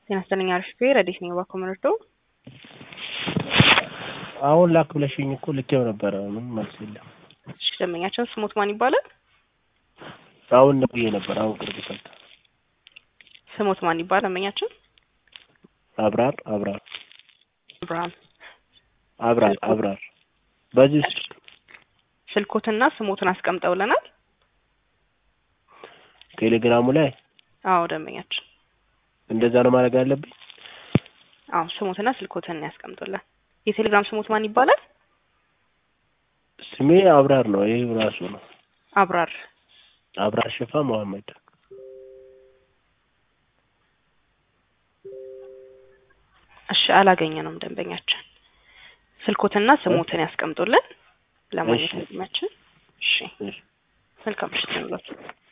ጤና ይስጥልኝ አሪፍ ረዲስ ነው ባኮመርቶ አሁን ላክ ብለሽኝ እኮ ልኬው ነበር ምን መልስ የለም። እሺ ደመኛቸው ስሞት ማን ይባላል? አሁን ነው ነበር አሁን ቅርብ ሰዓት ስሞት ማን ይባላል? ደመኛቸው አብራር በዚህ ስልኮትና ስሞትን አስቀምጠውልናል ቴሌግራሙ ላይ። አዎ ደመኛቸው እንደዛ ነው ማድረግ ያለብኝ። አዎ ስሞትና ስልኮትን ያስቀምጡልን። የቴሌግራም ስሞት ማን ይባላል? ስሜ አብራር ነው። ይሄ ራሱ ነው አብራር ሽፋ መሐመድ። እሺ አላገኘንም ደንበኛችን። ስልኮትና ስሞትን ያስቀምጡልን ለማግኘት ይመችል። እሺ መልካም ምሽት ይሁንላችሁ።